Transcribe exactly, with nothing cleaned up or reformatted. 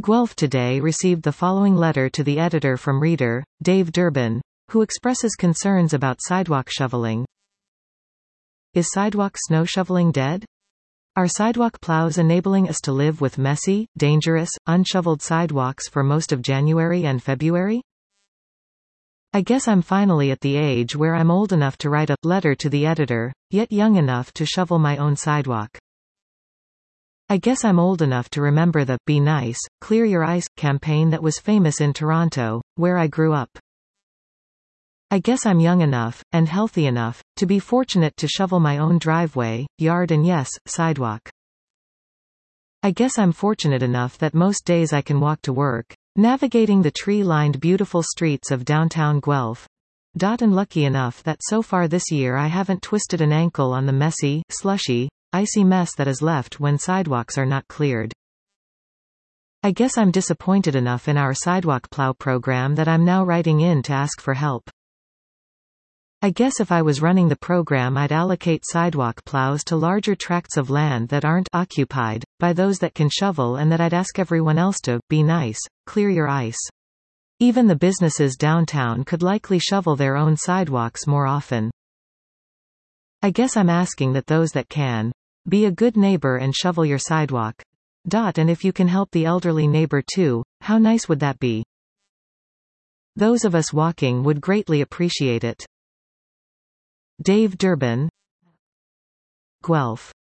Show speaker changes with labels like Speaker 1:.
Speaker 1: Guelph Today received the following letter to the editor from reader, Dave Durbin, who expresses concerns about sidewalk shoveling. Is sidewalk snow shoveling dead? Are sidewalk plows enabling us to live with messy, dangerous, unshoveled sidewalks for most of January and February? I guess I'm finally at the age where I'm old enough to write a letter to the editor, yet young enough to shovel my own sidewalk. I guess I'm old enough to remember the "Be Nice, Clear Your Ice" campaign that was famous in Toronto, where I grew up. I guess I'm young enough, and healthy enough, to be fortunate to shovel my own driveway, yard and yes, sidewalk. I guess I'm fortunate enough that most days I can walk to work, navigating the tree-lined beautiful streets of downtown Guelph. And lucky enough that so far this year I haven't twisted an ankle on the messy, slushy, icy mess that is left when sidewalks are not cleared. I guess I'm disappointed enough in our sidewalk plow program that I'm now writing in to ask for help. I guess if I was running the program I'd allocate sidewalk plows to larger tracts of land that aren't occupied by those that can shovel, and that I'd ask everyone else to be nice, clear your ice. Even the businesses downtown could likely shovel their own sidewalks more often. I guess I'm asking that those that can be a good neighbor and shovel your sidewalk. And if you can help the elderly neighbor too, how nice would that be? Those of us walking would greatly appreciate it. Dave Durbin, Guelph.